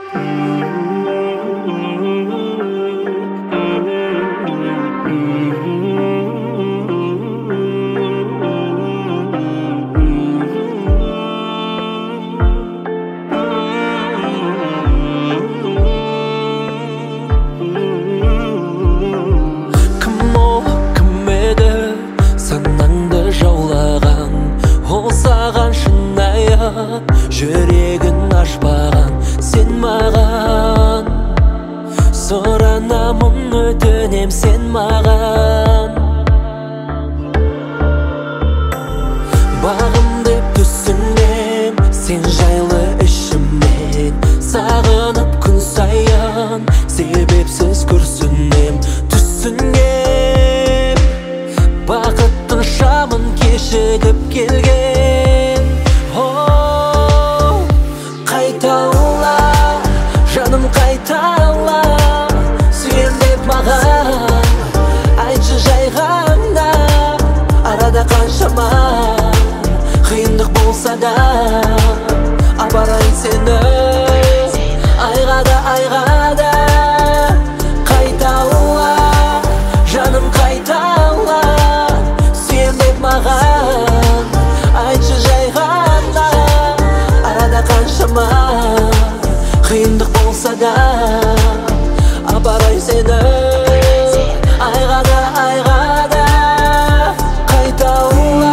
Жүрегін ашпаған сен маған, сұранамын өтінем сен маған. Бағым деп түсінем сен жайлы ішімнен, сағынып күн сайын себепсіз күрсінем түсінем. Бақыттың шамын кешігіп келген. Қайтала, жаным қайтала, сүйем деп маған айтшы жай ғана. Арада қаншама қиындық болса да апарайын сені айға да. Қайтала, жаным қайтала, сүйем деп маған айтшы жай ғана. Арада қаншама қиындық болса да апарайын сені айға да. Қайтала,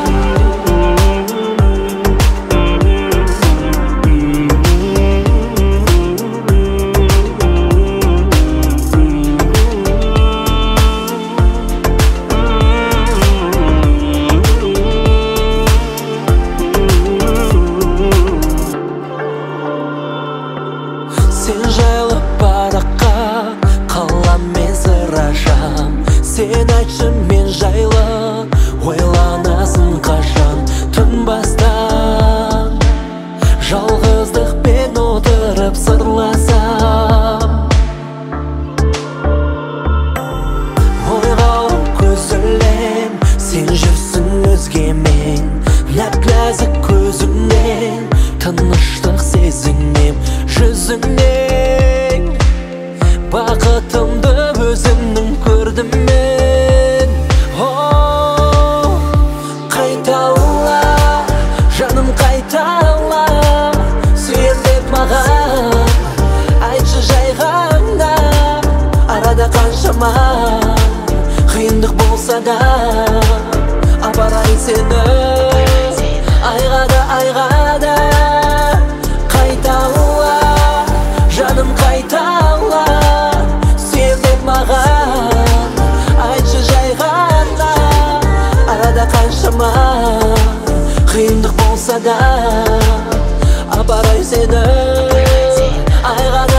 сен жайлы параққа қалам мен сыр ашам. Сен айтшы мен жайлы ойланасың қашан? Тынбастан жалғыздықпен отырып сырласам. Ойға алып көз ілем, сен жүрсің өзгемен, нәп-нәзік көзіңнен тыныштық сезінем жүзіңнен. Бақытымды өзімнің көрдім мен. Қайтала, жаным қайтала, сүйем деп маған айтшы жай ғана. Арада қаншама қиындық болса да апарайын сені айға да. Қайтала, жаным қайтала, сүйем деп маған айтшы жай ғана. Арада қаншама қиындық болса да апарайын сені айға